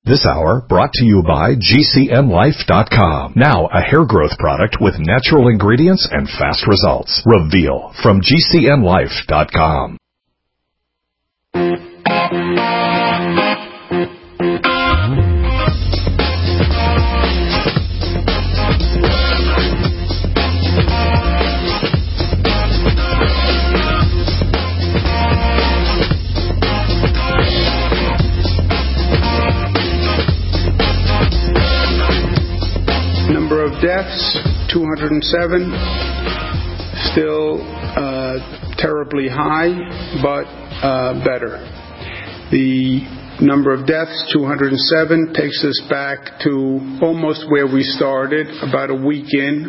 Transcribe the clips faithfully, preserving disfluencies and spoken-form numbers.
This hour brought to you by G C N Life dot com. Now a hair growth product with natural ingredients and fast results. Reveal from G C N Life dot com. Number of deaths, two hundred seven, still uh, terribly high, but uh, better. The number of deaths, two hundred seven, takes us back to almost where we started, about a week in.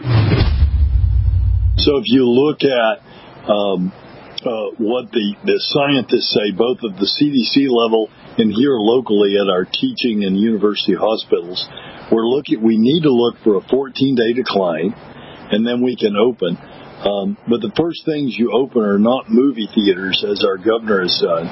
So if you look at um, uh, what the, the scientists say, both at the C D C level and here locally at our teaching and university hospitals, we're looking. We need to look for a fourteen-day decline, and then we can open. Um, but the first things you open are not movie theaters, as our governor has done.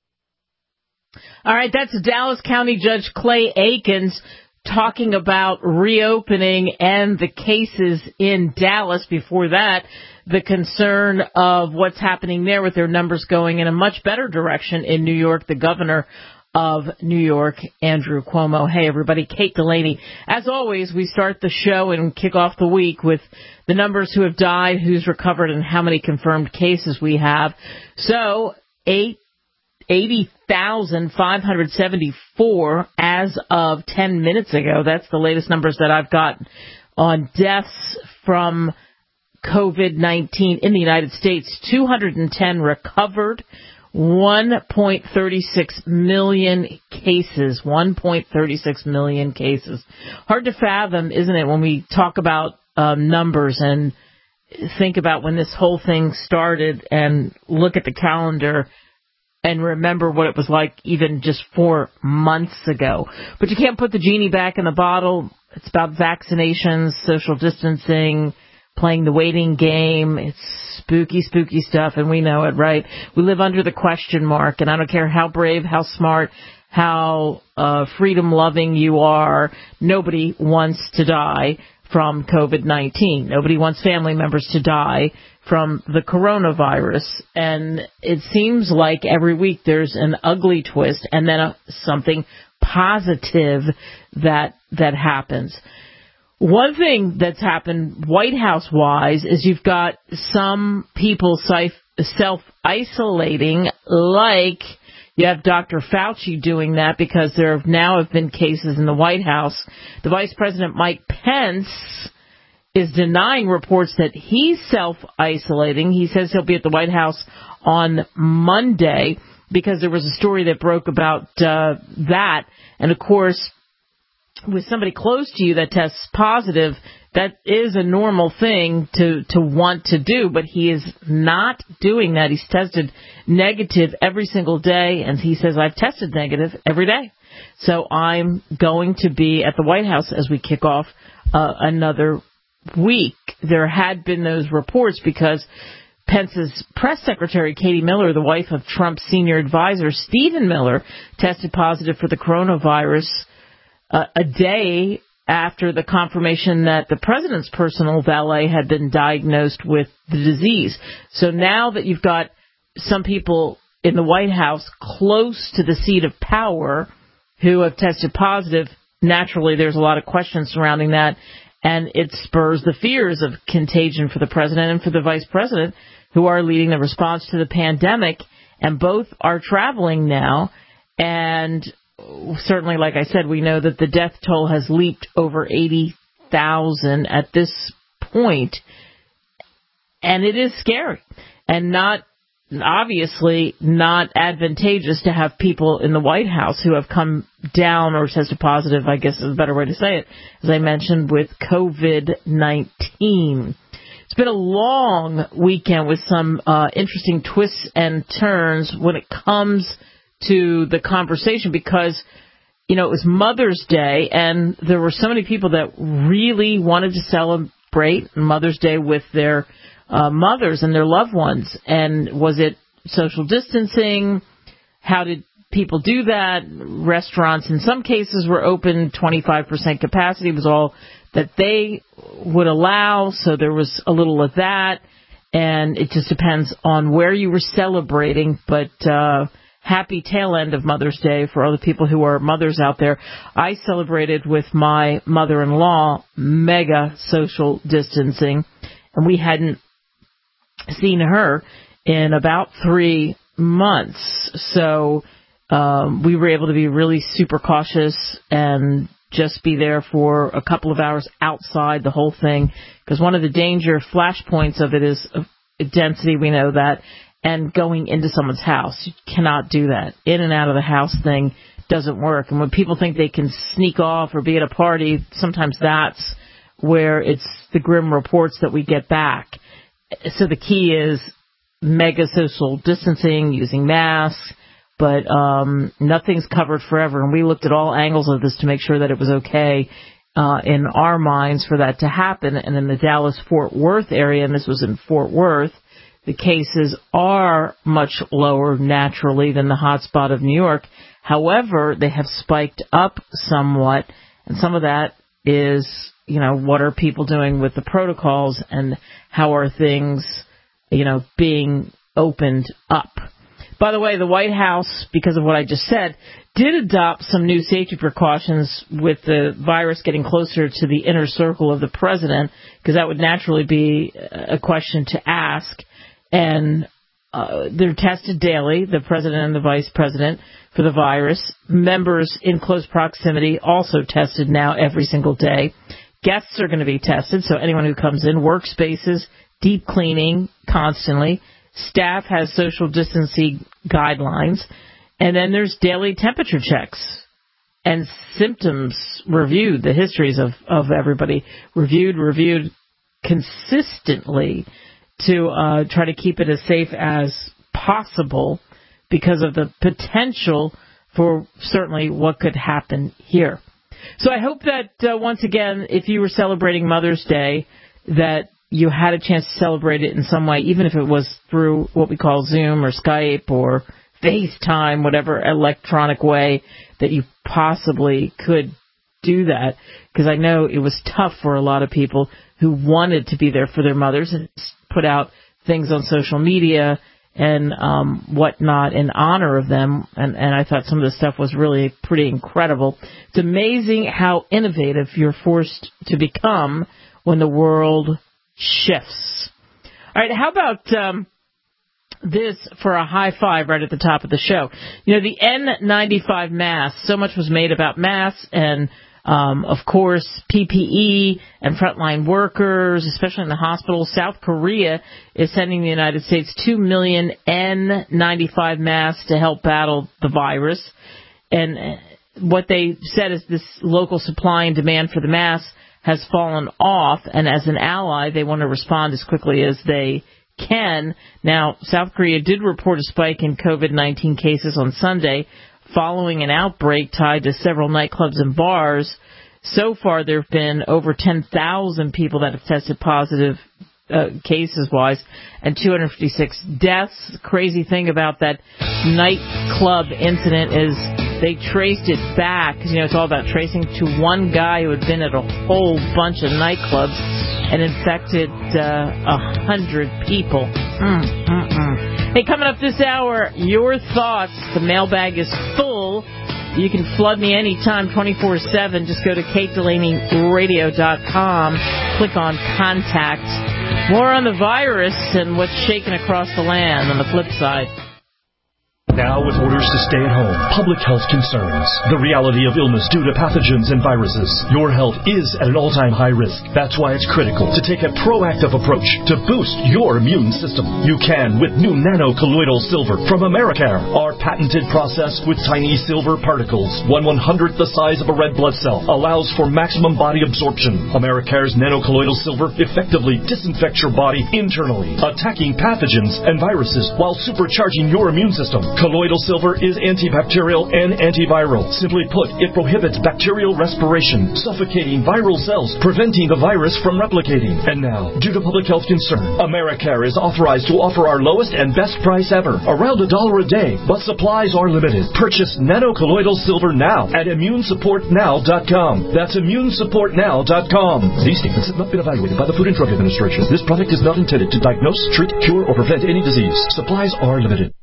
All right, that's Dallas County Judge Clay Aikens talking about reopening and the cases in Dallas. Before that, the concern of what's happening there with their numbers going in a much better direction in New York. The governor of New York, Andrew Cuomo. Hey, everybody, Kate Delaney. As always, we start the show and kick off the week with the numbers who have died, who's recovered, and how many confirmed cases we have. So, eighty thousand five hundred seventy-four as of ten minutes ago. That's the latest numbers that I've got on deaths from COVID nineteen in the United States. two hundred ten recovered. one point three six million cases. one point three six million cases. Hard to fathom, isn't it, when we talk about um, numbers and think about when this whole thing started and look at the calendar and remember what it was like even just four months ago. But you can't put the genie back in the bottle. It's about vaccinations, social distancing, playing the waiting game. It's spooky, spooky stuff, and we know it, right? We live under the question mark, and I don't care how brave, how smart, how uh, freedom-loving you are, nobody wants to die from COVID nineteen. Nobody wants family members to die from the coronavirus. And it seems like every week there's an ugly twist and then a, something positive that that happens. One thing that's happened White House-wise is you've got some people self-isolating, like you have Doctor Fauci doing that because there have now have been cases in the White House. The Vice President, Mike Pence, is denying reports that he's self-isolating. He says he'll be at the White House on Monday because there was a story that broke about uh, that. And, of course, with somebody close to you that tests positive, that is a normal thing to, to want to do, but he is not doing that. He's tested negative every single day, and he says, I've tested negative every day. So I'm going to be at the White House as we kick off uh, another week. There had been those reports because Pence's press secretary, Katie Miller, the wife of Trump's senior advisor, Stephen Miller, tested positive for the coronavirus Uh, a day after the confirmation that the president's personal valet had been diagnosed with the disease. So now that you've got some people in the White House close to the seat of power who have tested positive, naturally there's a lot of questions surrounding that, and it spurs the fears of contagion for the president and for the vice president, who are leading the response to the pandemic, and both are traveling now. And certainly, like I said, we know that the death toll has leaped over eighty thousand at this point, and it is scary and not, obviously, not advantageous to have people in the White House who have come down or tested positive, I guess is a better way to say it, as I mentioned, with COVID nineteen. It's been a long weekend with some uh, interesting twists and turns when it comes to the conversation because, you know, it was Mother's Day and there were so many people that really wanted to celebrate Mother's Day with their uh, mothers and their loved ones. And was it social distancing? How did people do that. Restaurants, in some cases, were open twenty-five percent capacity was all that they would allow, so there was a little of that, and it just depends on where you were celebrating, but uh, happy tail end of Mother's Day for all the people who are mothers out there. I celebrated with my mother-in-law, mega social distancing, and we hadn't seen her in about three months. So um, we were able to be really super cautious and just be there for a couple of hours outside the whole thing. Because one of the danger flashpoints of it is density, we know that, and going into someone's house. You cannot do that. In and out of the house thing doesn't work. And when people think they can sneak off or be at a party, sometimes that's where it's the grim reports that we get back. So the key is mega social distancing, using masks, but um, nothing's covered forever. And we looked at all angles of this to make sure that it was okay uh, in our minds for that to happen. And in the Dallas-Fort Worth area, and this was in Fort Worth, the cases are much lower naturally than the hotspot of New York. However, they have spiked up somewhat, and some of that is, you know, what are people doing with the protocols and how are things, you know, being opened up. By the way, the White House, because of what I just said, did adopt some new safety precautions with the virus getting closer to the inner circle of the president, because that would naturally be a question to ask. And uh, they're tested daily, the president and the vice president, for the virus. Members in close proximity also tested now every single day. Guests are going to be tested, so anyone who comes in, workspaces, deep cleaning constantly. Staff has social distancing guidelines. And then there's daily temperature checks and symptoms reviewed, the histories of, of everybody reviewed, reviewed consistently to uh, try to keep it as safe as possible because of the potential for certainly what could happen here. So I hope that, uh, once again, if you were celebrating Mother's Day, that you had a chance to celebrate it in some way, even if it was through what we call Zoom or Skype or FaceTime, whatever electronic way that you possibly could do that. Because I know it was tough for a lot of people who wanted to be there for their mothers and put out things on social media and um, whatnot in honor of them. And, and I thought some of the stuff was really pretty incredible. It's amazing how innovative you're forced to become when the world shifts. All right, how about um, this for a high five right at the top of the show? You know, the N ninety-five mask, so much was made about masks and, um, of course, P P E and frontline workers, especially in the hospitals. South Korea is sending the United States two million N ninety-five masks to help battle the virus. And what they said is this local supply and demand for the masks has fallen off, and as an ally, they want to respond as quickly as they can. Now, South Korea did report a spike in COVID nineteen cases on Sunday following an outbreak tied to several nightclubs and bars. So far, there have been over ten thousand people that have tested positive uh, cases-wise and two hundred fifty-six deaths. The crazy thing about that nightclub incident is they traced it back, because, you know, it's all about tracing, to one guy who had been at a whole bunch of nightclubs and infected uh, a hundred people. Mm, mm, mm. Hey, coming up this hour, your thoughts. The mailbag is full. You can flood me anytime, twenty-four seven. Just go to kate delaney radio dot com. Click on Contact. More on the virus and what's shaking across the land on the flip side. Now, with orders to stay at home, public health concerns, the reality of illness due to pathogens and viruses, your health is at an all-time high risk. That's why it's critical to take a proactive approach to boost your immune system. You can with new nano-colloidal silver from Americare, our patented process with tiny silver particles, one one-hundredth the size of a red blood cell, allows for maximum body absorption. Americare's nano-colloidal silver effectively disinfects your body internally, attacking pathogens and viruses while supercharging your immune system. Colloidal silver is antibacterial and antiviral. Simply put, it prohibits bacterial respiration, suffocating viral cells, preventing the virus from replicating. And now, due to public health concern, Americare is authorized to offer our lowest and best price ever, around a dollar a day, but supplies are limited. Purchase nanocolloidal silver now at immune support now dot com. That's immune support now dot com. These statements have not been evaluated by the Food and Drug Administration. This product is not intended to diagnose, treat, cure, or prevent any disease. Supplies are limited.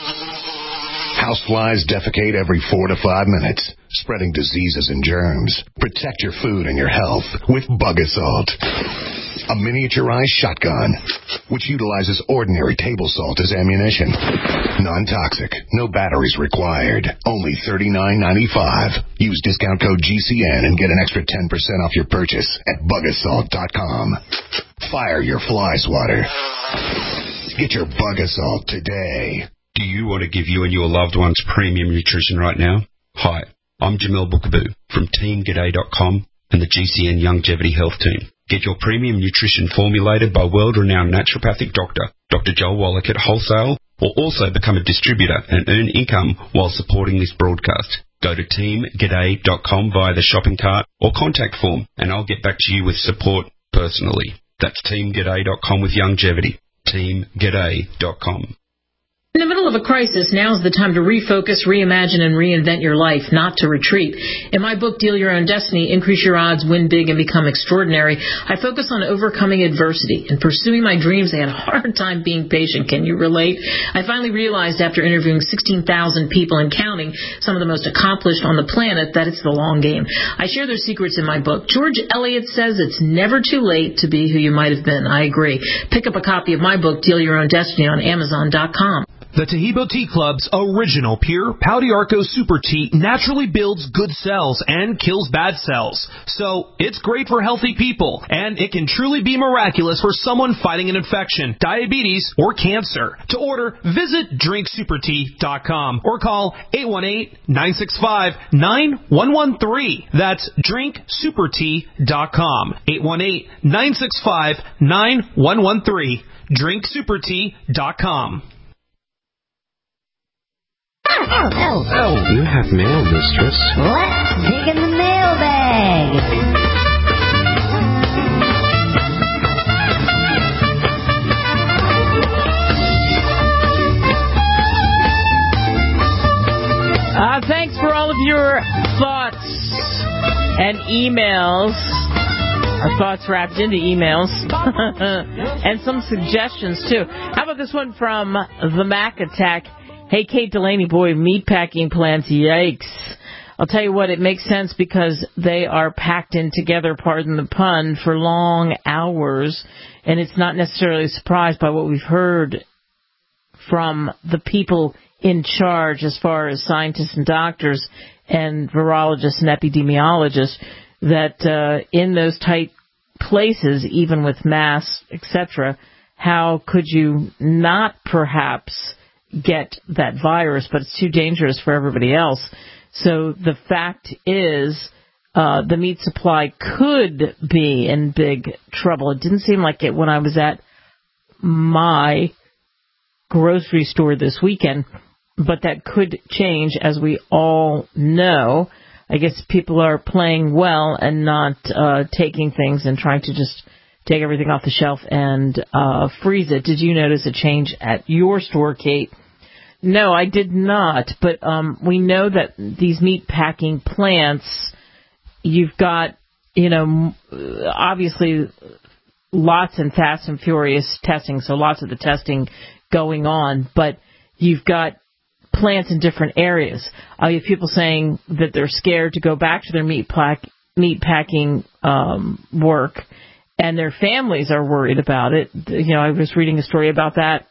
Houseflies defecate every four to five minutes, spreading diseases and germs. Protect your food and your health with Bug Assault, a miniaturized shotgun which utilizes ordinary table salt as ammunition. Non-toxic, no batteries required. Only thirty-nine ninety-five. Use discount code G C N and get an extra ten percent off your purchase at bug assault dot com. Fire your fly swatter. Get your Bug Assault today. Do you want to give you and your loved ones premium nutrition right now? Hi, I'm Jamel Bookaboo from team g'day dot com and the G C N Longevity Health Team. Get your premium nutrition formulated by world-renowned naturopathic doctor, Doctor Joel Wallach at Wholesale, or also become a distributor and earn income while supporting this broadcast. Go to team g'day dot com via the shopping cart or contact form, and I'll get back to you with support personally. That's team g'day dot com with longevity. team g'day dot com. In the middle of a crisis, now is the time to refocus, reimagine, and reinvent your life, not to retreat. In my book, Deal Your Own Destiny, Increase Your Odds, Win Big, and Become Extraordinary, I focus on overcoming adversity and pursuing my dreams. I had a hard time being patient. Can you relate? I finally realized after interviewing sixteen thousand people and counting, some of the most accomplished on the planet, that it's the long game. I share their secrets in my book. George Eliot says it's never too late to be who you might have been. I agree. Pick up a copy of my book, Deal Your Own Destiny, on amazon dot com. The Tahibo Tea Club's original pure Pau d'Arco Super Tea naturally builds good cells and kills bad cells. So it's great for healthy people, and it can truly be miraculous for someone fighting an infection, diabetes, or cancer. To order, visit drink super tea dot com or call eight one eight, nine six five, nine one one three. That's drink super tea dot com. eight one eight, nine six five, nine one one three. drink super tea dot com. Oh, oh, oh. You have mail, mistress. Let's dig in the mailbag. Uh, thanks for all of your thoughts and emails. Our thoughts wrapped into emails. And some suggestions, too. How about this one from the Mac Attack? Hey, Kate Delaney, boy, meatpacking plants, yikes. I'll tell you what, it makes sense because they are packed in together, pardon the pun, for long hours, and it's not necessarily surprised by what we've heard from the people in charge as far as scientists and doctors and virologists and epidemiologists, that uh, in those tight places, even with masks, et cetera, how could you not perhaps get that virus, but it's too dangerous for everybody else. So the fact is uh, the meat supply could be in big trouble. It didn't seem like it when I was at my grocery store this weekend, but that could change, as we all know. I guess people are playing well and not uh, taking things and trying to just take everything off the shelf and uh, freeze it. Did you notice a change at your store, Kate? No, I did not. But um, we know that these meat packing plants, you've got, you know, obviously lots and fast and furious testing, so lots of the testing going on. But you've got plants in different areas. Uh, you have people saying that they're scared to go back to their meat pack, meat packing um, work, and their families are worried about it. You know, I was reading a story about that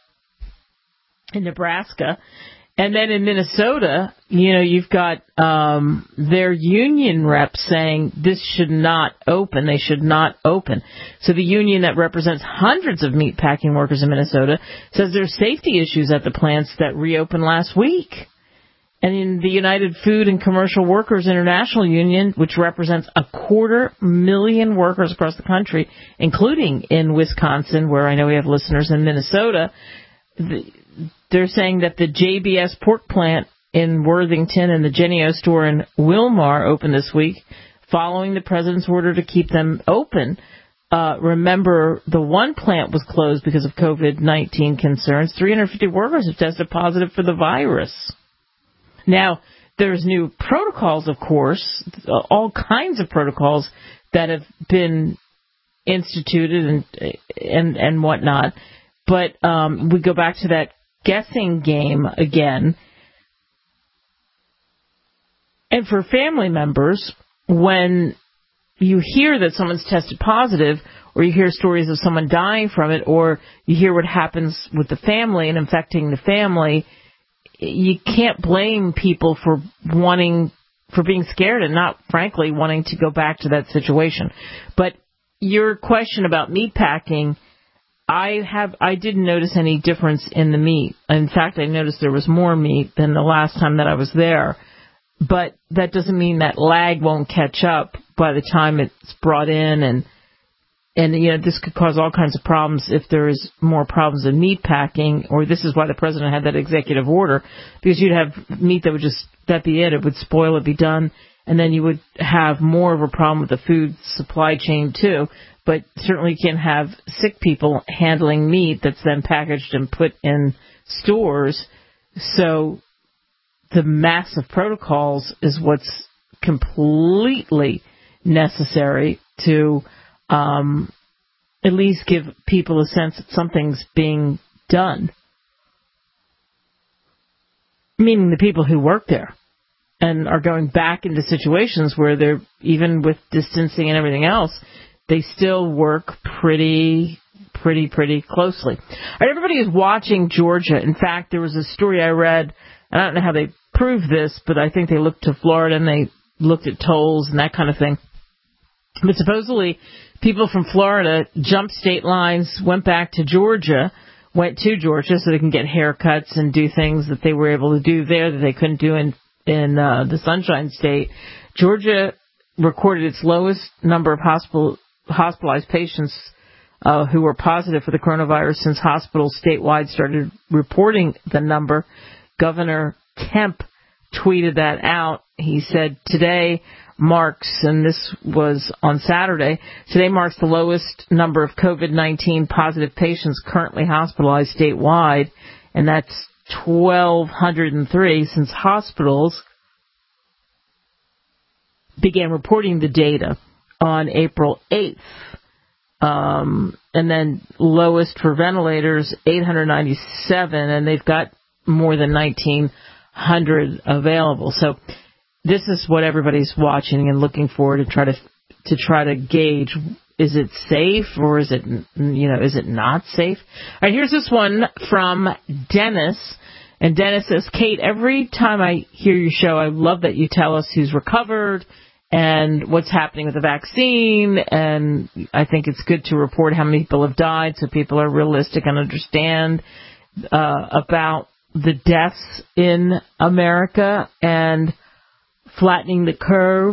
in Nebraska. And then in Minnesota, you know, you've got um, their union reps saying this should not open. They should not open. So the union that represents hundreds of meatpacking workers in Minnesota says there's safety issues at the plants that reopened last week. And in the United Food and Commercial Workers International Union, which represents a quarter million workers across the country, including in Wisconsin, where I know we have listeners in Minnesota, the, they're saying that the J B S pork plant in Worthington and the Jennie-O store in Wilmar opened this week, following the president's order to keep them open. Uh, remember, the one plant was closed because of COVID nineteen concerns. three hundred fifty workers have tested positive for the virus. Now, there's new protocols, of course, all kinds of protocols that have been instituted and and, and whatnot. But um, we go back to that guessing game again. And for family members, when you hear that someone's tested positive, or you hear stories of someone dying from it, or you hear what happens with the family and infecting the family, you can't blame people for wanting, for being scared and not, frankly, wanting to go back to that situation. But your question about meat packing, I have, I didn't notice any difference in the meat. In fact, I noticed there was more meat than the last time that I was there. But that doesn't mean that lag won't catch up by the time it's brought in, and and you know this could cause all kinds of problems if there is more problems in meat packing. Or this is why the president had that executive order, because you'd have meat that would just that be it, it would spoil, it'd be done, and then you would have more of a problem with the food supply chain too. But certainly you can't have sick people handling meat that's then packaged and put in stores. So the massive protocols is what's completely necessary to um, at least give people a sense that something's being done. Meaning the people who work there and are going back into situations where they're, even with distancing and everything else, they still work pretty, pretty, pretty closely. All right, everybody is watching Georgia. In fact, there was a story I read, and I don't know how they proved this, but I think they looked to Florida and they looked at tolls and that kind of thing. But supposedly, people from Florida jumped state lines, went back to Georgia, went to Georgia so they can get haircuts and do things that they were able to do there that they couldn't do in, in uh, the Sunshine State. Georgia recorded its lowest number of hospital, hospitalized patients uh, who were positive for the coronavirus since hospitals statewide started reporting the number. Governor Kemp tweeted that out. He said, today marks, and this was on Saturday, today marks the lowest number of COVID nineteen positive patients currently hospitalized statewide, and that's one thousand two hundred three since hospitals began reporting the data on April eighth. Um, and then lowest for ventilators, eight hundred ninety-seven, and they've got more than nineteen hundred available. So this is what everybody's watching and looking for to try to to try to gauge, is it safe or is it, you know, is it not safe? All right, here's this one from Dennis. And Dennis says, Kate, every time I hear your show, I love that you tell us who's recovered and what's happening with the vaccine. And I think it's good to report how many people have died so people are realistic and understand uh, about the deaths in America and flattening the curve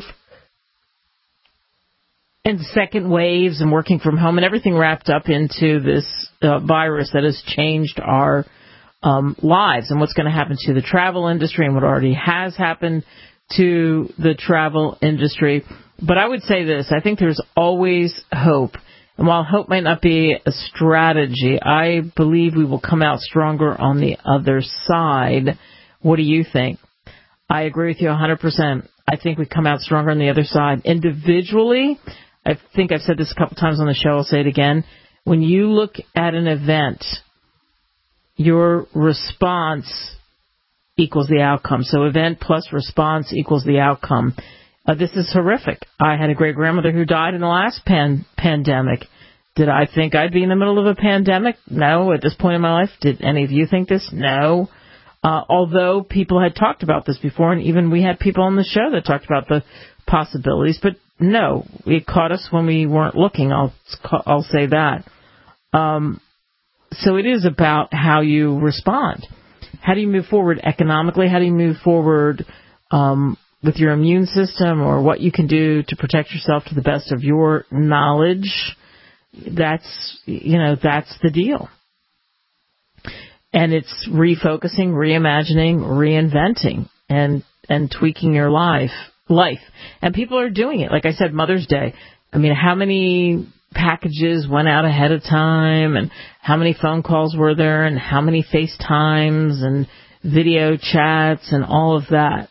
and second waves and working from home and everything wrapped up into this uh, virus that has changed our um, lives and what's going to happen to the travel industry and what already has happened to the travel industry. But I would say this, I think there's always hope. And while hope might not be a strategy, I believe we will come out stronger on the other side. What do you think? I agree with you one hundred percent. I think we come out stronger on the other side. Individually, I think I've said this a couple times on the show, I'll say it again. When you look at an event, your response equals the outcome. So event plus response equals the outcome. Uh, this is horrific. I had a great-grandmother who died in the last pan- pandemic. Did I think I'd be in the middle of a pandemic? No. At this point in my life, did any of you think this? No. Uh, although people had talked about this before, and even we had people on the show that talked about the possibilities. But no, it caught us when we weren't looking. I'll I'll say that. Um, so it is about how you respond. How do you move forward economically? How do you move forward um with your immune system, or what you can do to protect yourself to the best of your knowledge? That's, you know, that's the deal. And it's refocusing, reimagining, reinventing, and and tweaking your life. life. And people are doing it. Like I said, Mother's Day. I mean, how many packages went out ahead of time, and how many phone calls were there, and how many FaceTimes and video chats and all of that.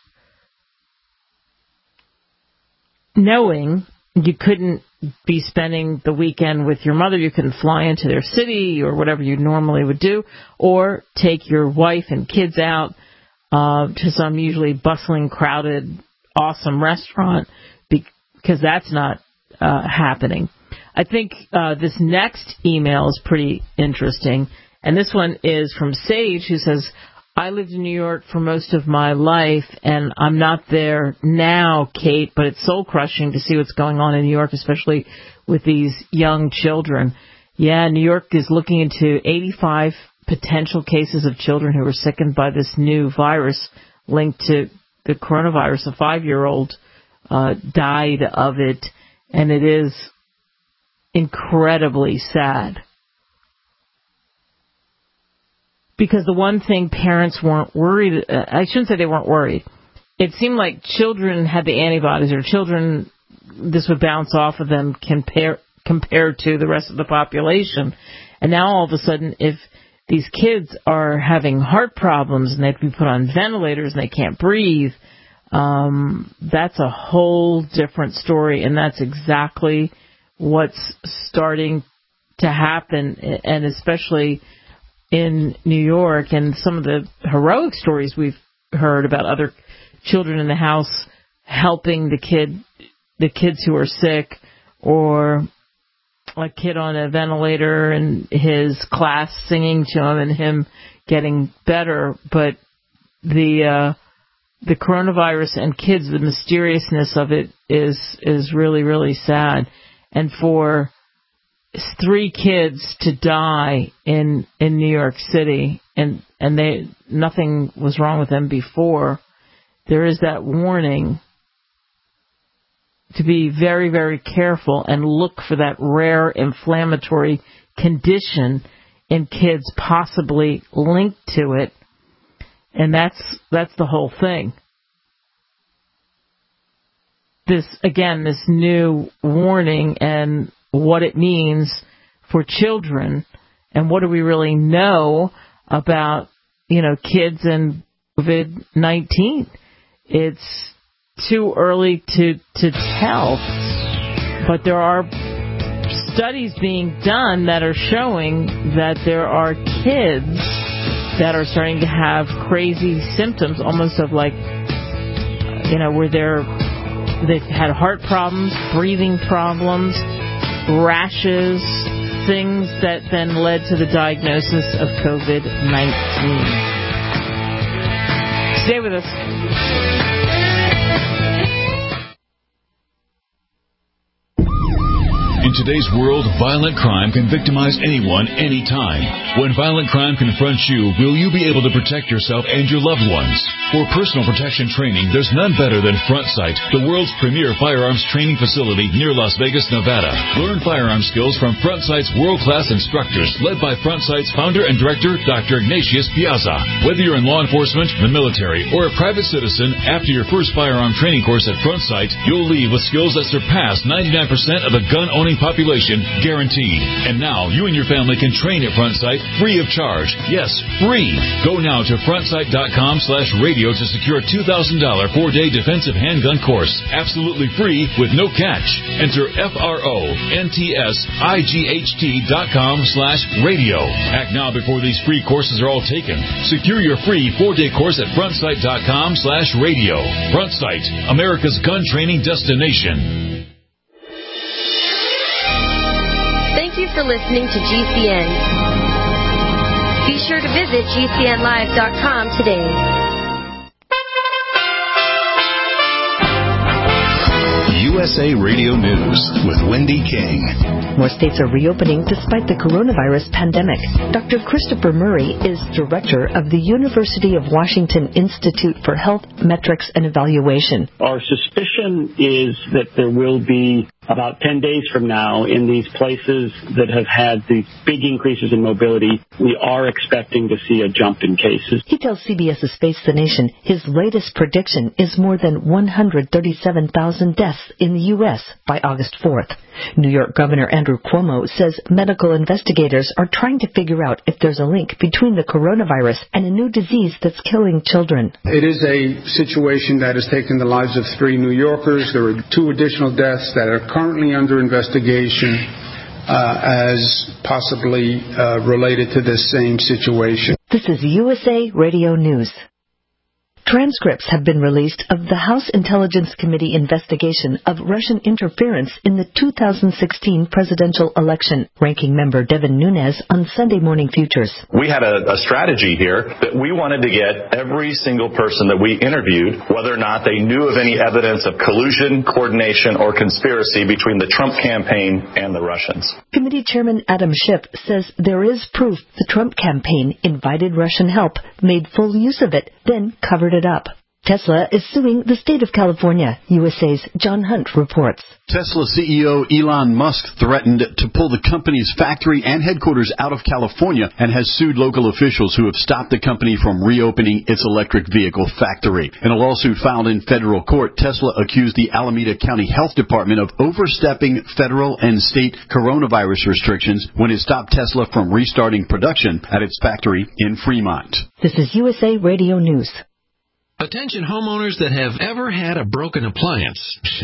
Knowing you couldn't be spending the weekend with your mother, you couldn't fly into their city or whatever you normally would do, or take your wife and kids out uh, to some usually bustling, crowded, awesome restaurant, because that's not uh, happening. I think uh, this next email is pretty interesting, and this one is from Sage, who says, I lived in New York for most of my life, and I'm not there now, Kate, but it's soul-crushing to see what's going on in New York, especially with these young children. Yeah, New York is looking into eighty-five potential cases of children who were sickened by this new virus linked to the coronavirus. A five-year-old uh, died of it, and it is incredibly sad. Because the one thing parents weren't worried, uh, I shouldn't say they weren't worried. It seemed like children had the antibodies, or children, this would bounce off of them compare, compared to the rest of the population. And now all of a sudden, if these kids are having heart problems and they have to be put on ventilators and they can't breathe, um, that's a whole different story. And that's exactly what's starting to happen, and especially in New York, and some of the heroic stories we've heard about other children in the house helping the kid, the kids who are sick, or a kid on a ventilator and his class singing to him and him getting better. But the uh, the coronavirus and kids, the mysteriousness of it is is really, really sad. And for three kids to die in in New York City, and and they nothing was wrong with them before, there is that warning to be very, very careful and look for that rare inflammatory condition in kids possibly linked to it. And that's that's the whole thing. This, again, this new warning and what it means for children, and what do we really know about, you know, kids and COVID nineteen. It's too early to, to tell, but there are studies being done that are showing that there are kids that are starting to have crazy symptoms, almost of like, you know, where they're, they've had heart problems, breathing problems, rashes, things that then led to the diagnosis of COVID nineteen. Stay with us. In today's world, violent crime can victimize anyone, anytime. When violent crime confronts you, will you be able to protect yourself and your loved ones? For personal protection training, there's none better than Front Sight, the world's premier firearms training facility near Las Vegas, Nevada. Learn firearm skills from Front Sight's world-class instructors, led by Front Sight's founder and director, Doctor Ignatius Piazza. Whether you're in law enforcement, the military, or a private citizen, after your first firearm training course at Front Sight, you'll leave with skills that surpass ninety-nine percent of the gun-owning population, guaranteed. And now you and your family can train at Front Sight free of charge. Yes, free. Go now to frontsight.com slash radio to secure a two thousand dollars four-day defensive handgun course. Absolutely free with no catch. Enter F-R-O-N-T-S-I-G-H-T dot com slash radio. Act now before these free courses are all taken. Secure your free four-day course at frontsight.com slash radio. Front Sight, America's gun training destination. Thank you for listening to G C N. Be sure to visit G C N live dot com today. U S A Radio News with Wendy King. More states are reopening despite the coronavirus pandemic. Doctor Christopher Murray is director of the University of Washington Institute for Health Metrics and Evaluation. Our suspicion is that there will be about ten days from now, in these places that have had these big increases in mobility, we are expecting to see a jump in cases. He tells CBS's Face the Nation his latest prediction is more than one hundred thirty-seven thousand deaths in the U S by August fourth. New York Governor Andrew Cuomo says medical investigators are trying to figure out if there's a link between the coronavirus and a new disease that's killing children. It is a situation that has taken the lives of three New Yorkers. There are two additional deaths that are currently under investigation uh, as possibly uh, related to this same situation. This is U S A Radio News. Transcripts have been released of the House Intelligence Committee investigation of Russian interference in the two thousand sixteen presidential election. Ranking member Devin Nunes on Sunday Morning Futures. We had a, a strategy here that we wanted to get every single person that we interviewed, whether or not they knew of any evidence of collusion, coordination, or conspiracy between the Trump campaign and the Russians. Committee Chairman Adam Schiff says there is proof the Trump campaign invited Russian help, made full use of it, then covered it up. Tesla is suing the state of California. U S A's John Hunt reports. Tesla C E O Elon Musk threatened to pull the company's factory and headquarters out of California and has sued local officials who have stopped the company from reopening its electric vehicle factory. In a lawsuit filed in federal court, Tesla accused the Alameda County Health Department of overstepping federal and state coronavirus restrictions when it stopped Tesla from restarting production at its factory in Fremont. This is U S A Radio News. Attention homeowners that have ever had a broken appliance.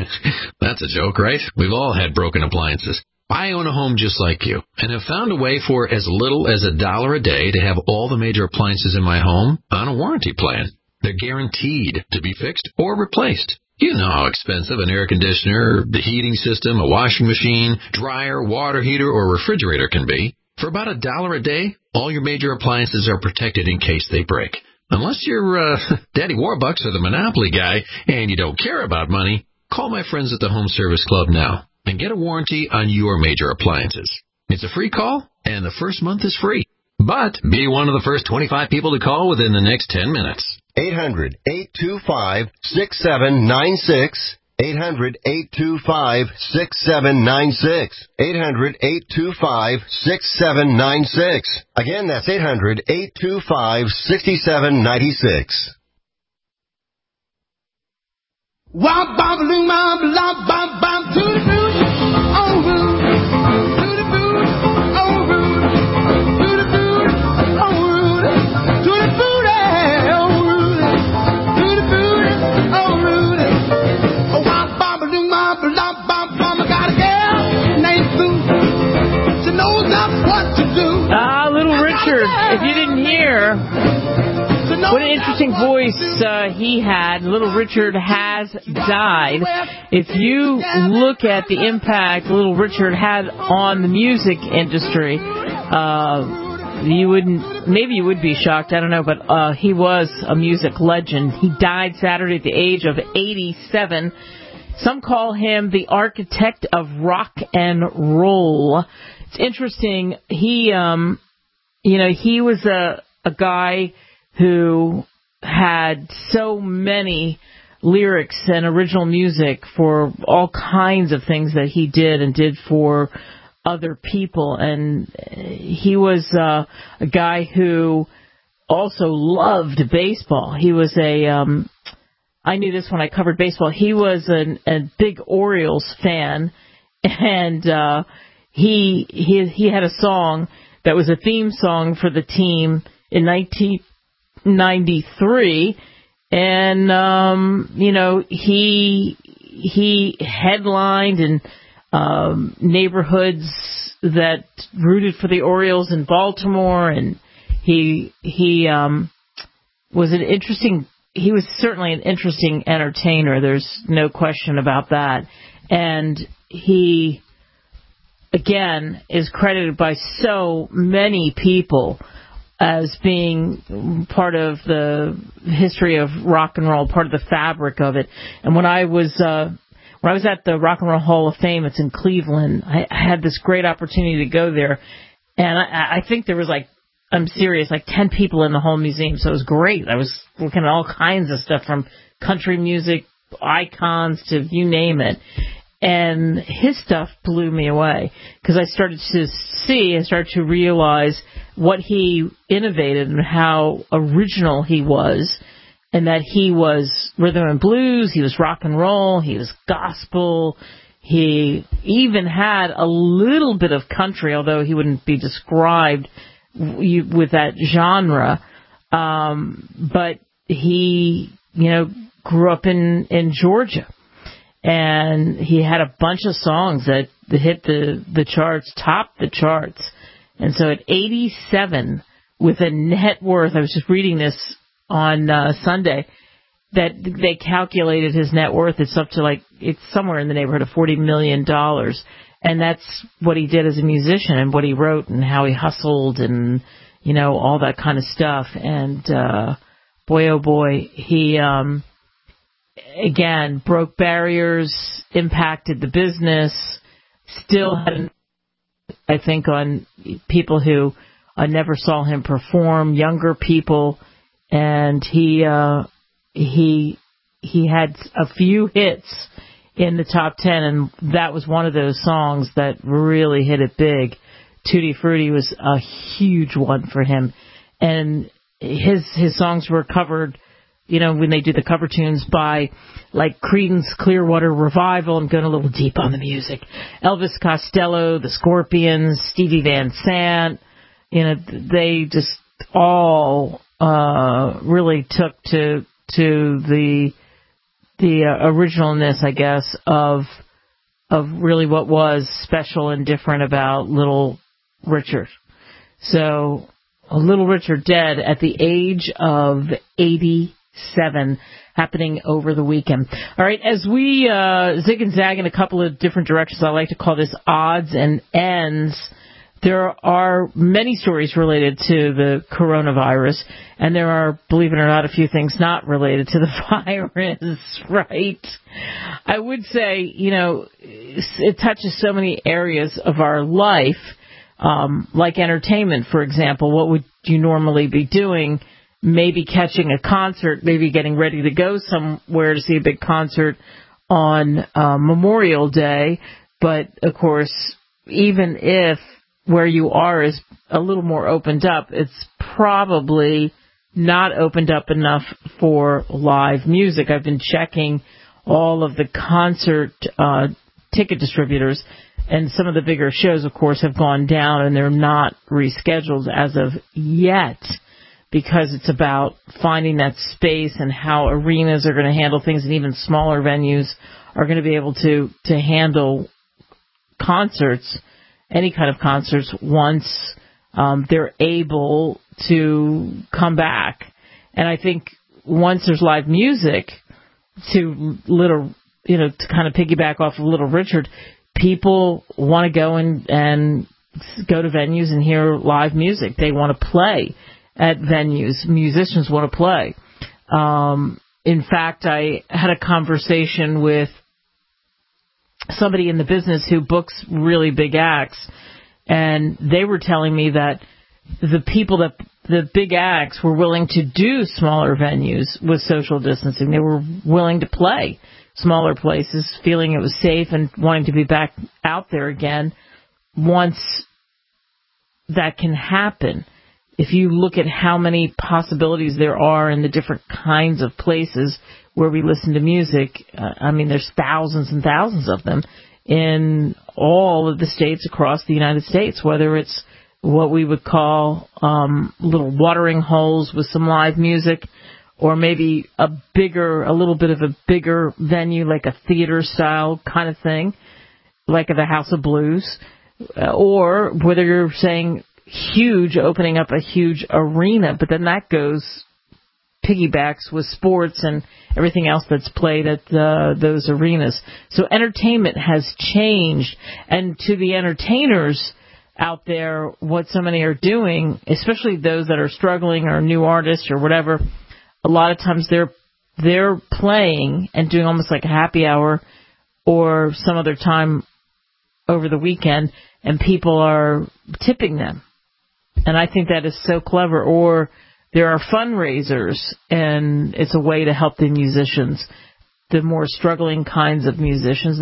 That's a joke, right? We've all had broken appliances. I own a home just like you and have found a way for as little as a dollar a day to have all the major appliances in my home on a warranty plan. They're guaranteed to be fixed or replaced. You know how expensive an air conditioner, the heating system, a washing machine, dryer, water heater, or refrigerator can be. For about a dollar a day, all your major appliances are protected in case they break. Unless you're uh, Daddy Warbucks or the Monopoly guy and you don't care about money, call my friends at the Home Service Club now and get a warranty on your major appliances. It's a free call, and the first month is free. But be one of the first twenty-five people to call within the next ten minutes. eight hundred, eight two five, six seven nine six. eight hundred, eight two five, six seven nine six. eight hundred, eight two five, six seven nine six. Again, that's eight hundred, eight two five, six seven nine six. Wop bop loom bop lop bop bop to the boot, oh root, to the boot, oh root, to the boot, oh root, to the boot, oh root, to the boot, oh root. Oh wop bop loom bop lop bop bop. I got a girl named Sue. She knows just what to do. Ah, Little Richard. If you didn't hear. What an interesting voice uh, he had. Little Richard has died. If you look at the impact Little Richard had on the music industry, uh, you wouldn't, maybe you would be shocked, I don't know, but uh, he was a music legend. He died Saturday at the age of eighty-seven. Some call him the architect of rock and roll. It's interesting. He, um, you know, he was a, a guy who had so many lyrics and original music for all kinds of things that he did and did for other people. And he was uh, a guy who also loved baseball. He was a, um, I knew this when I covered baseball, he was an, a big Orioles fan, and uh, he, he, he had a song that was a theme song for the team in nineteen ninety-three, and um, you know, he he headlined in um, neighborhoods that rooted for the Orioles in Baltimore, and he he um, was an interesting. He was certainly an interesting entertainer. There's no question about that, and he again is credited by so many people as being part of the history of rock and roll, part of the fabric of it. And when I was uh, when I was at the Rock and Roll Hall of Fame, it's in Cleveland, I, I had this great opportunity to go there, and I, I think there was like, I'm serious, like ten people in the whole museum, so it was great. I was looking at all kinds of stuff from country music, icons to you name it. and his stuff blew me away because I started to see and started to realize what he innovated and how original he was, and that he was rhythm and blues, he was rock and roll, he was gospel, he even had a little bit of country, although he wouldn't be described with that genre, um, but he, you know, grew up in, in Georgia. And he had a bunch of songs that hit the, the charts, topped the charts. And so at eighty-seven, with a net worth, I was just reading this on uh, Sunday, that they calculated his net worth. It's up to like, it's somewhere in the neighborhood of forty million dollars. And that's what he did as a musician and what he wrote and how he hustled and, you know, all that kind of stuff. And uh, boy, oh boy, he... um again, broke barriers, impacted the business, still had, I think, on people who uh, never saw him perform, younger people, and he uh, he he had a few hits in the top ten, and that was one of those songs that really hit it big. Tutti Frutti was a huge one for him, and his his songs were covered, you know, when they do the cover tunes by, like, Creedence Clearwater Revival. I'm going a little deep on the music. Elvis Costello, the Scorpions, Stevie Van Sant. You know, they just all uh, really took to to the the uh, originalness, I guess, of of really what was special and different about Little Richard. So, Little Richard dead at the age of eighty-seven, happening over the weekend. All right, as we uh, zig and zag in a couple of different directions, I like to call this odds and ends. There are many stories related to the coronavirus, and there are, believe it or not, a few things not related to the virus, right? I would say, you know, it touches so many areas of our life, um, like entertainment, for example. What would you normally be doing? Maybe catching a concert, maybe getting ready to go somewhere to see a big concert on uh, Memorial Day. But, of course, even if where you are is a little more opened up, it's probably not opened up enough for live music. I've been checking all of the concert uh, ticket distributors, and some of the bigger shows, of course, have gone down, and they're not rescheduled as of yet, because it's about finding that space and how arenas are going to handle things, and even smaller venues are going to be able to, to handle concerts, any kind of concerts, once um, they're able to come back. And I think once there's live music, to little, you know, to kind of piggyback off of Little Richard, people want to go and, and go to venues and hear live music. They want to play at venues. Musicians want to play. Um, in fact, I had a conversation with somebody in the business who books really big acts, and they were telling me that the people that the big acts were willing to do smaller venues with social distancing. They were willing to play smaller places, feeling it was safe and wanting to be back out there again once that can happen. If you look at how many possibilities there are in the different kinds of places where we listen to music, uh, I mean, there's thousands and thousands of them in all of the states across the United States, whether it's what we would call um, little watering holes with some live music, or maybe a bigger, a little bit of a bigger venue, like a theater-style kind of thing, like the House of Blues, or whether you're saying huge, opening up a huge arena, but then that goes piggybacks with sports and everything else that's played at uh, those arenas. So entertainment has changed, and to the entertainers out there, what so many are doing, especially those that are struggling or new artists or whatever, a lot of times they're they're playing and doing almost like a happy hour or some other time over the weekend, and people are tipping them. And I think that is so clever. Or there are fundraisers, and it's a way to help the musicians, the more struggling kinds of musicians. And then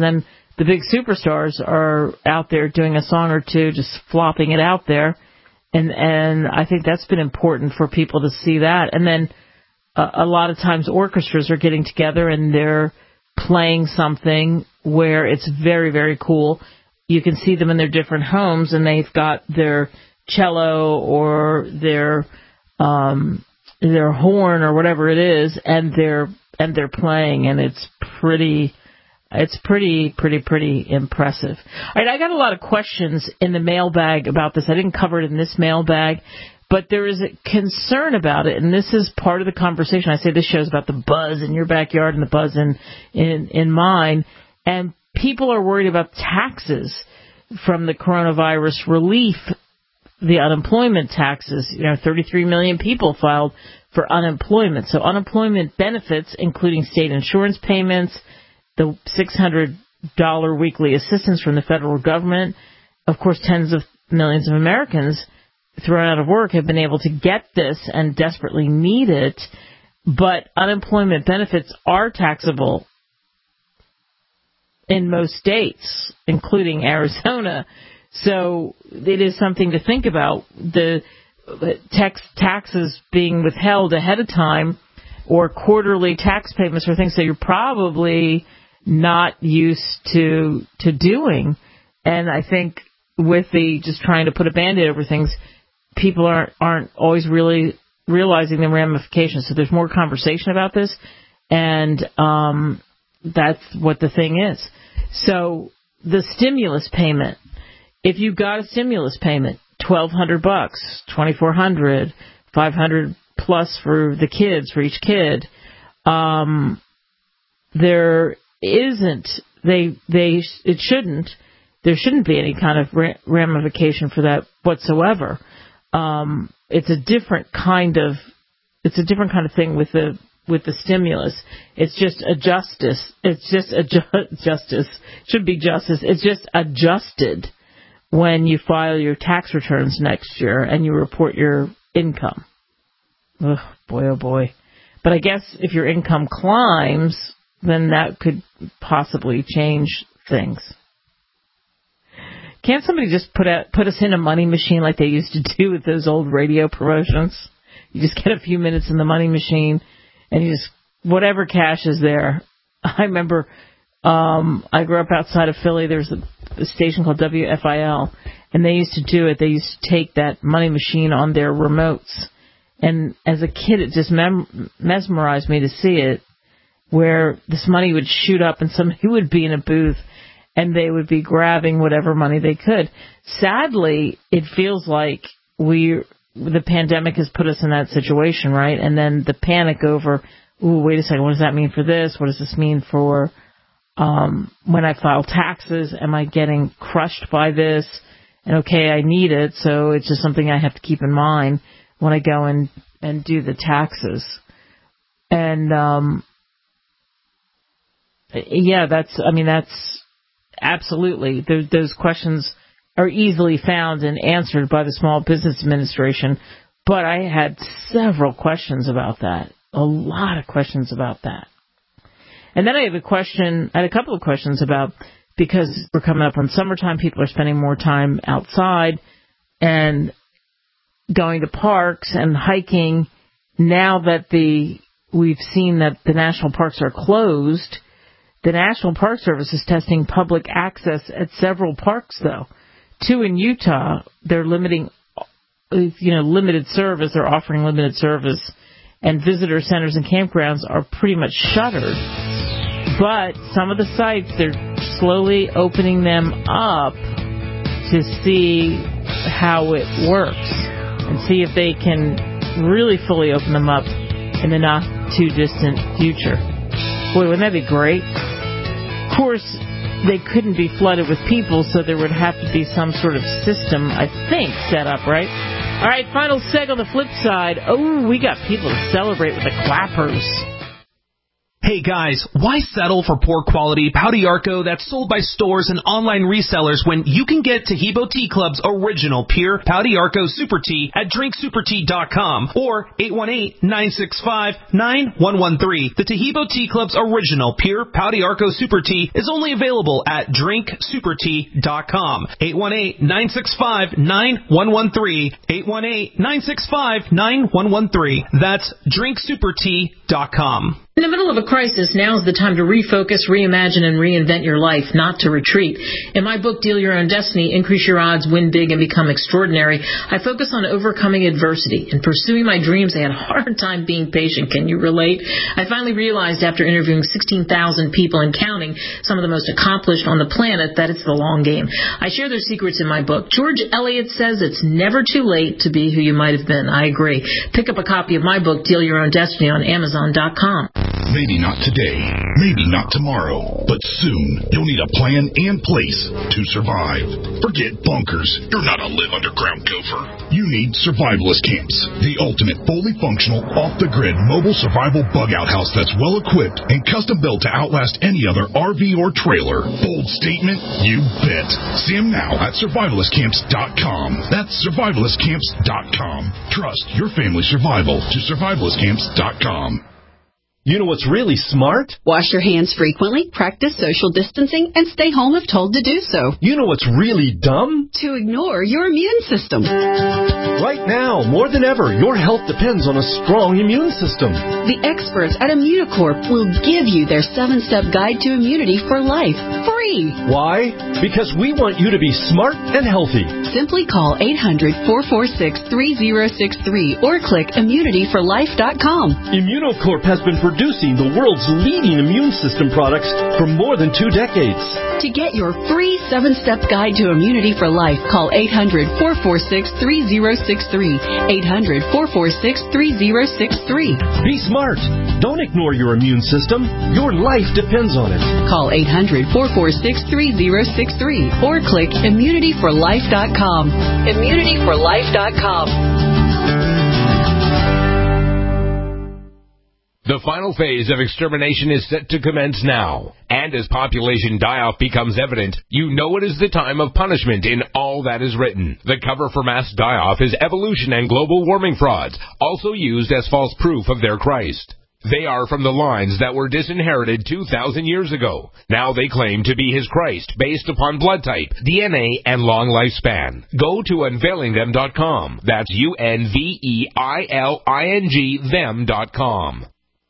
the big superstars are out there doing a song or two, just flopping it out there. And, and I think that's been important for people to see that. And then uh, a lot of times orchestras are getting together and they're playing something where it's very, very cool. You can see them in their different homes, and they've got their cello or their um, their horn or whatever it is, and they're and they're playing, and it's pretty, it's pretty, pretty, pretty impressive. All right, I got a lot of questions in the mailbag about this. I didn't cover it in this mailbag, but there is a concern about it, and this is part of the conversation. I say this show's about the buzz in your backyard and the buzz in in, in mine, and people are worried about taxes from the coronavirus relief, the unemployment taxes. You know, thirty-three million people filed for unemployment. So unemployment benefits, including state insurance payments, the six hundred dollars weekly assistance from the federal government. Of course, tens of millions of Americans thrown out of work have been able to get this and desperately need it. But unemployment benefits are taxable in most states, including Arizona. So it is something to think about. The tax, taxes being withheld ahead of time or quarterly tax payments for things that you're probably not used to to doing. And I think with the just trying to put a Band-Aid over things, people aren't aren't always really realizing the ramifications. So there's more conversation about this, and um, that's what the thing is. So the stimulus payment, if you got a stimulus payment, twelve hundred bucks, twenty-four hundred, five hundred plus for the kids, for each kid, um, there isn't, they, they, it shouldn't, there shouldn't be any kind of ramification for that whatsoever. Um, it's a different kind of, it's a different kind of thing with the, with the stimulus. It's just a justice. It's just a ju- justice. Should be justice. It's just adjusted when you file your tax returns next year and you report your income. Ugh, boy, oh boy. But I guess if your income climbs, then that could possibly change things. Can't somebody just put out, put us in a money machine like they used to do with those old radio promotions? You just get a few minutes in the money machine, and you just, whatever cash is there. I remember um, I grew up outside of Philly. There was a, a station called W F I L, and they used to do it. They used to take that money machine on their remotes. And as a kid, it just mem- mesmerized me to see it, where this money would shoot up and somebody would be in a booth and they would be grabbing whatever money they could. Sadly, it feels like we the pandemic has put us in that situation, right? And then the panic over, ooh, wait a second, what does that mean for this? What does this mean for um, when I file taxes? Am I getting crushed by this? And okay, I need it, so it's just something I have to keep in mind when I go and, and do the taxes. And, um, yeah, that's, I mean, that's absolutely, there, those questions are easily found and answered by the Small Business Administration. But I had several questions about that, a lot of questions about that. And then I have a question, I had a couple of questions about, because we're coming up on summertime, people are spending more time outside and going to parks and hiking. Now that the we've seen that the national parks are closed, the National Park Service is testing public access at several parks, though. Two in Utah, they're limiting, you know, limited service. They're offering limited service, and visitor centers and campgrounds are pretty much shuttered. But some of the sites, they're slowly opening them up to see how it works and see if they can really fully open them up in the not-too-distant future. Boy, wouldn't that be great? Of course, they couldn't be flooded with people, so there would have to be some sort of system, I think, set up, right? All right, final seg on the flip side. Oh, we got people to celebrate with the clappers. Hey guys, why settle for poor quality Pau d'Arco that's sold by stores and online resellers when you can get Taheebo Tea Club's original pure Pau d'Arco Super Tea at drink super tea dot com or eight one eight, nine six five, nine one one three. The Taheebo Tea Club's original pure Pau d'Arco Super Tea is only available at drink super tea dot com. eight one eight, nine six five, nine one one three. eight one eight, nine six five, nine one one three. That's drink super tea dot com. In the middle of a crisis, now is the time to refocus, reimagine, and reinvent your life, not to retreat. In my book, Deal Your Own Destiny, Increase Your Odds, Win Big, and Become Extraordinary, I focus on overcoming adversity and pursuing my dreams. I had a hard time being patient. Can you relate? I finally realized after interviewing sixteen thousand people and counting, some of the most accomplished on the planet, that it's the long game. I share their secrets in my book. George Eliot says it's never too late to be who you might have been. I agree. Pick up a copy of my book, Deal Your Own Destiny, on amazon dot com. Maybe not today, maybe not tomorrow, but soon you'll need a plan and place to survive. Forget bunkers. You're not a live underground gopher. You need survivalist camps, the ultimate fully functional, off-the-grid mobile survival bug-out house that's well-equipped and custom-built to outlast any other R V or trailer. Bold statement? You bet. See them now at survivalist camps dot com. That's survivalist camps dot com. Trust your family's survival to survivalist camps dot com. You know what's really smart? Wash your hands frequently, practice social distancing, and stay home if told to do so. You know what's really dumb? To ignore your immune system. Right now, more than ever, your health depends on a strong immune system. The experts at Immunocorp will give you their seven-step guide to immunity for life, free. Why? Because we want you to be smart and healthy. Simply call eight hundred, four four six, three zero six three or click immunity for life dot com. Immunocorp has been producing the world's leading immune system products for more than two decades. To get your free seven-step guide to immunity for life, call eight hundred, four four six, three zero six three. eight hundred, four four six, three zero six three. Be smart. Don't ignore your immune system. Your life depends on it. Call eight hundred, four four six, three zero six three or click immunity for life dot com. immunity for life dot com. The final phase of extermination is set to commence now. And as population die-off becomes evident, you know it is the time of punishment in all that is written. The cover for mass die-off is evolution and global warming frauds, also used as false proof of their Christ. They are from the lines that were disinherited two thousand years ago. Now they claim to be his Christ, based upon blood type, D N A, and long lifespan. Go to unveiling them dot com. That's U N V E I L I N G them dot com.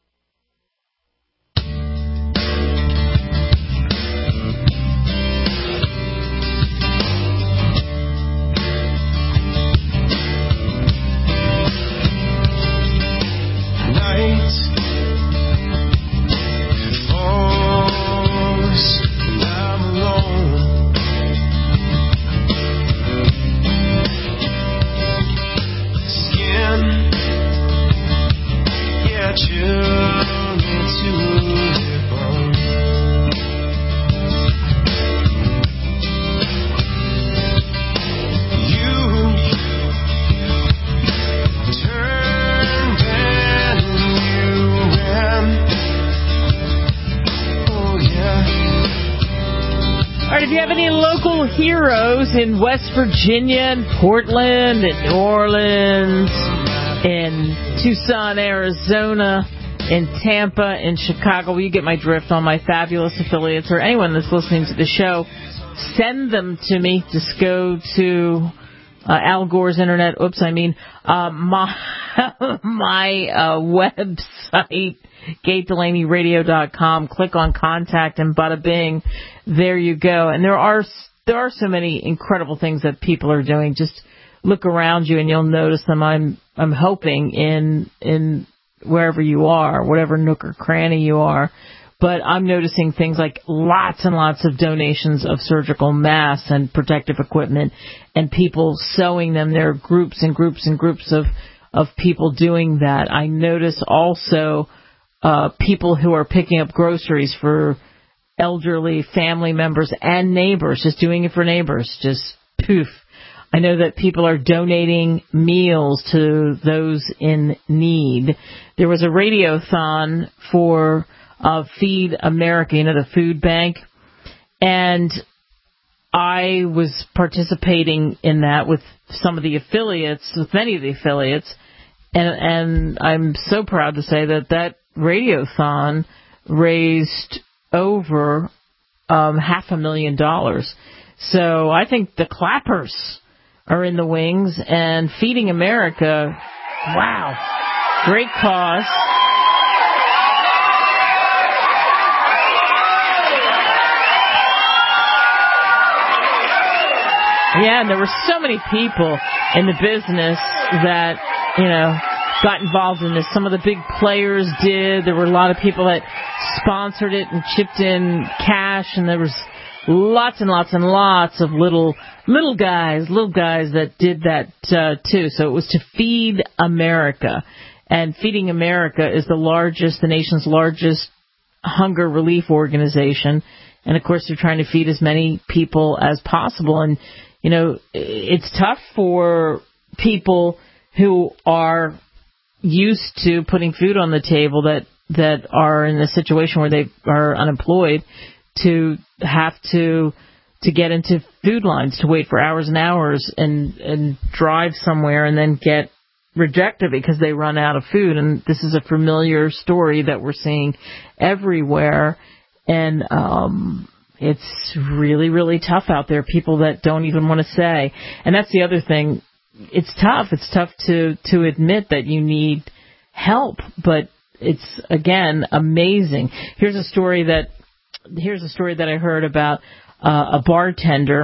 Heroes in West Virginia and Portland and New Orleans, in Tucson, Arizona, in Tampa, in Chicago. Well, you get my drift on my fabulous affiliates, or anyone that's listening to the show. Send them to me. Just go to uh, Al Gore's internet. Oops, I mean uh, my my uh, website, gate delaney radio dot com. Click on contact and bada bing, there you go. And there are There are so many incredible things that people are doing. Just look around you and you'll notice them. I'm I'm hoping in in wherever you are, whatever nook or cranny you are. But I'm noticing things like lots and lots of donations of surgical masks and protective equipment, and people sewing them. There are groups and groups and groups of of people doing that. I notice also uh, people who are picking up groceries for elderly family members and neighbors, just doing it for neighbors, just poof. I know that people are donating meals to those in need. There was a radiothon for of Feed America, you know, the food bank. And I was participating in that with some of the affiliates, with many of the affiliates. And, and I'm so proud to say that that radiothon raised over um, half a million dollars. So I think the clappers are in the wings, and Feeding America, wow, great cause. Yeah, and there were so many people in the business that, you know, got involved in this. Some of the big players did. There were a lot of people that sponsored it and chipped in cash, and there was lots and lots and lots of little little guys, little guys that did that uh, too. So it was to Feed America. And Feeding America is the largest, the nation's largest hunger relief organization. And, of course, they're trying to feed as many people as possible. And, you know, it's tough for people who are used to putting food on the table that, that are in a situation where they are unemployed to have to to get into food lines, to wait for hours and hours and, and drive somewhere and then get rejected because they run out of food. And this is a familiar story that we're seeing everywhere. And um, it's really, really tough out there. People that don't even want to say. And that's the other thing. It's tough. It's tough to, to admit that you need help. But it's, again, amazing. Here's a story that here's a story that I heard about uh, a bartender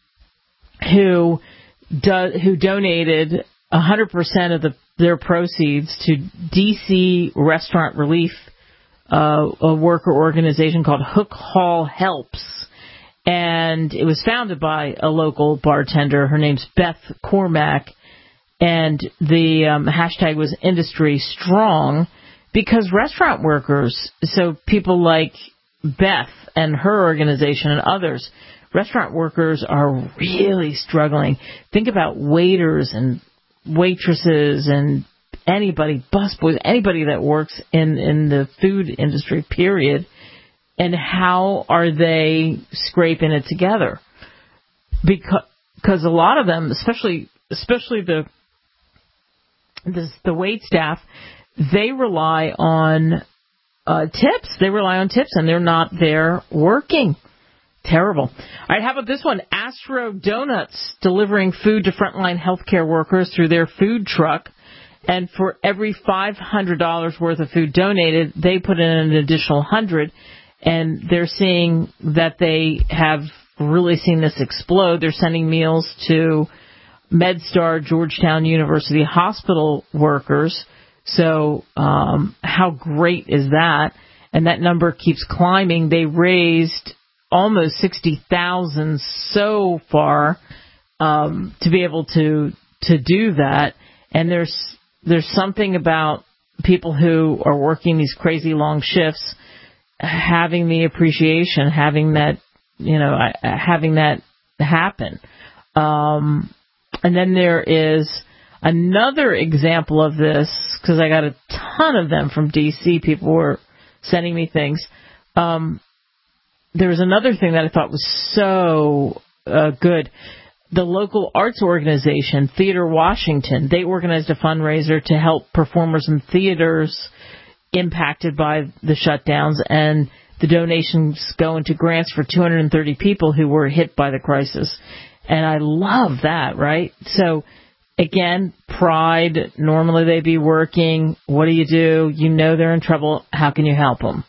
who do, who donated one hundred percent of the, their proceeds to D C Restaurant Relief, uh, a worker organization called Hook Hall Helps. And it was founded by a local bartender. Her name's Beth Cormack. And the um, hashtag was Industry Strong, because restaurant workers, so people like Beth and her organization and others, restaurant workers are really struggling. Think about waiters and waitresses and anybody, busboys, anybody that works in, in the food industry, period. And how are they scraping it together? Because, because a lot of them, especially especially the the, the wait staff, they rely on uh, tips. They rely on tips, and they're not there working. Terrible. All right, how about this one? Astro Donuts delivering food to frontline healthcare workers through their food truck. And for every five hundred dollars worth of food donated, they put in an additional one hundred dollars. And they're seeing that they have really seen this explode. They're sending meals to MedStar Georgetown University Hospital workers. So um, how great is that? And that number keeps climbing. They raised almost sixty thousand dollars so far um, to be able to to do that. And there's there's something about people who are working these crazy long shifts, having the appreciation, having that, you know, having that happen. Um, and then there is another example of this, because I got a ton of them from D C. People were sending me things. Um, there was another thing that I thought was so uh, good. The local arts organization, Theater Washington, they organized a fundraiser to help performers in theaters impacted by the shutdowns, and the donations go into grants for two hundred thirty people who were hit by the crisis. And I love that, right? So, again, Pride, normally they'd be working. What do you do? You know they're in trouble. How can you help them?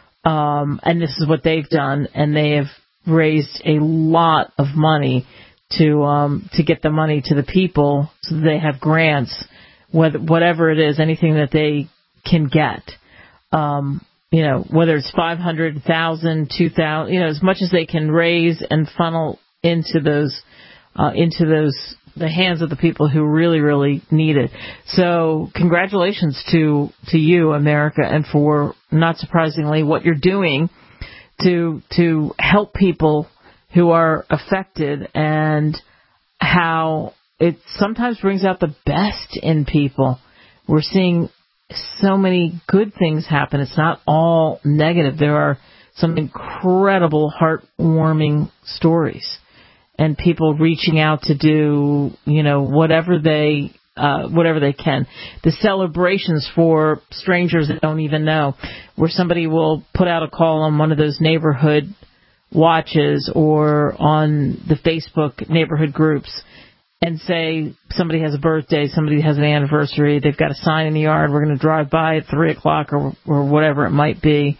Um, and this is what they've done, and they have raised a lot of money to um, to get the money to the people so that they have grants, whether, whatever it is, anything that they can get. Um, you know, whether it's five hundred thousand, two thousand, you know, as much as they can raise and funnel into those, uh, into those, the hands of the people who really, really need it. So congratulations to, to you, America, and for, not surprisingly, what you're doing to, to help people who are affected, and how it sometimes brings out the best in people. We're seeing so many good things happen. It's not all negative. There are some incredible, heartwarming stories, and people reaching out to do, you know, whatever they, uh, whatever they can. The celebrations for strangers that don't even know, where somebody will put out a call on one of those neighborhood watches or on the Facebook neighborhood groups and say somebody has a birthday, somebody has an anniversary, they've got a sign in the yard, we're going to drive by at three o'clock or, or whatever it might be.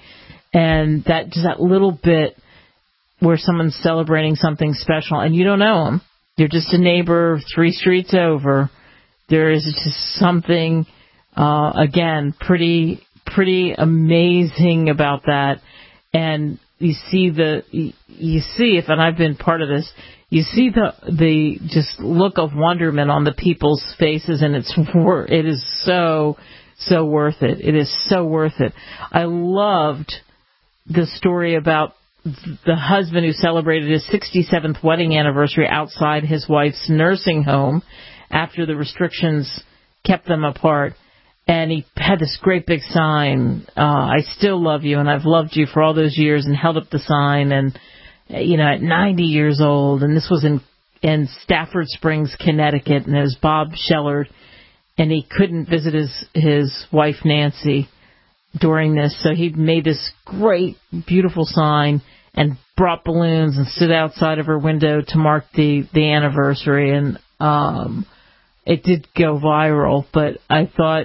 And that just that little bit where someone's celebrating something special and you don't know them. You're just a neighbor three streets over. There is just something, uh, again, pretty, pretty amazing about that. And you see the, you see if, and I've been part of this, you see the, the just look of wonderment on the people's faces, and it's, it is so, so worth it. It is so worth it. I loved the story about the husband who celebrated his sixty-seventh wedding anniversary outside his wife's nursing home after the restrictions kept them apart. And he had this great big sign, uh, I still love you, and I've loved you for all those years, and held up the sign. And, you know, at ninety years old, and this was in, in Stafford Springs, Connecticut, and it was Bob Shellard, and he couldn't visit his, his wife, Nancy, during this. So he made this great, beautiful sign and brought balloons and stood outside of her window to mark the, the anniversary. And um, it did go viral, but I thought,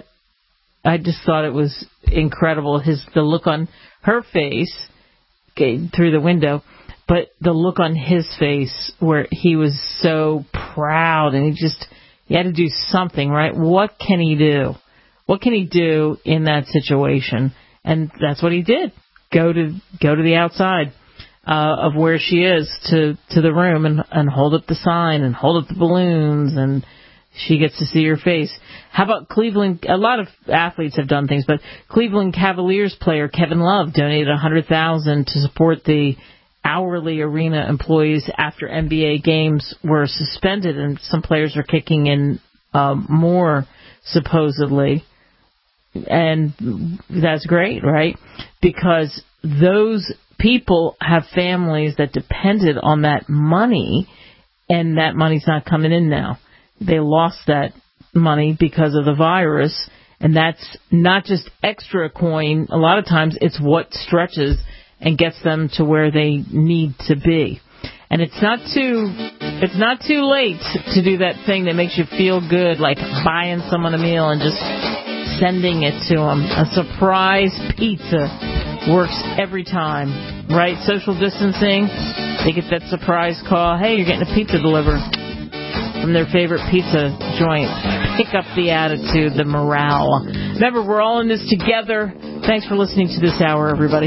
I just thought it was incredible. His the look on her face okay, through the window, but the look on his face where he was so proud, and he just he had to do something, right? What can he do? What can he do in that situation? And that's what he did. Go to go to the outside uh, of where she is to to the room and and hold up the sign and hold up the balloons, and she gets to see her face. How about Cleveland? A lot of athletes have done things, but Cleveland Cavaliers player Kevin Love donated one hundred thousand dollars to support the hourly arena employees after N B A games were suspended, and some players are kicking in um, more, supposedly. And that's great, right? Because those people have families that depended on that money, and that money's not coming in now. They lost that money because of the virus, and that's not just extra coin. A lot of times it's what stretches and gets them to where they need to be. And it's not too it's not too late to do that thing that makes you feel good, like buying someone a meal and just sending it to them. A surprise pizza works every time, right? Social distancing, they get that surprise call, hey, you're getting a pizza delivered from their favorite pizza joint. Pick up the attitude, the morale. Remember, we're all in this together. Thanks for listening to this hour, everybody.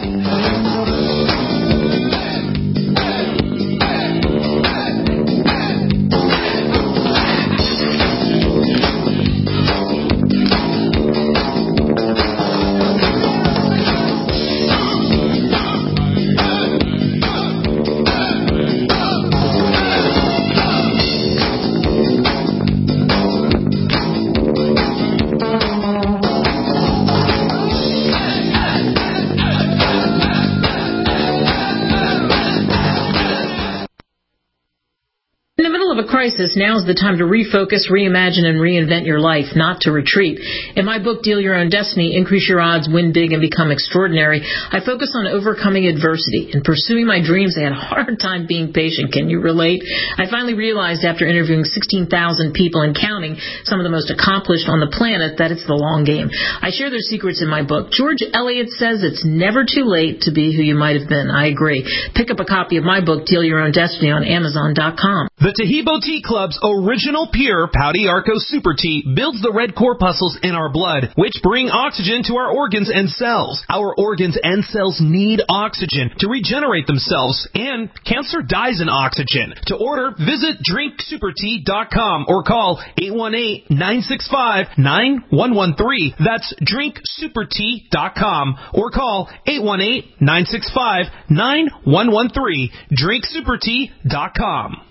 Crisis, now is the time to refocus, reimagine, and reinvent your life, not to retreat. In my book, Deal Your Own Destiny, Increase Your Odds, Win Big, and Become Extraordinary, I focus on overcoming adversity and pursuing my dreams. I had a hard time being patient. Can you relate? I finally realized after interviewing sixteen thousand people and counting, some of the most accomplished on the planet, that it's the long game. I share their secrets in my book. George Eliot says it's never too late to be who you might have been. I agree. Pick up a copy of my book, Deal Your Own Destiny, on Amazon dot com. The Tahibo Tea Club's original pure Pouty Arco Super Tea builds the red corpuscles in our blood, which bring oxygen to our organs and cells. Our organs and cells need oxygen to regenerate themselves, and cancer dies in oxygen. To order, visit drink super tea dot com or call eight one eight, nine six five, nine one one three. That's drink super tea dot com or call eight one eight, nine six five, nine one one three. drink super tea dot com.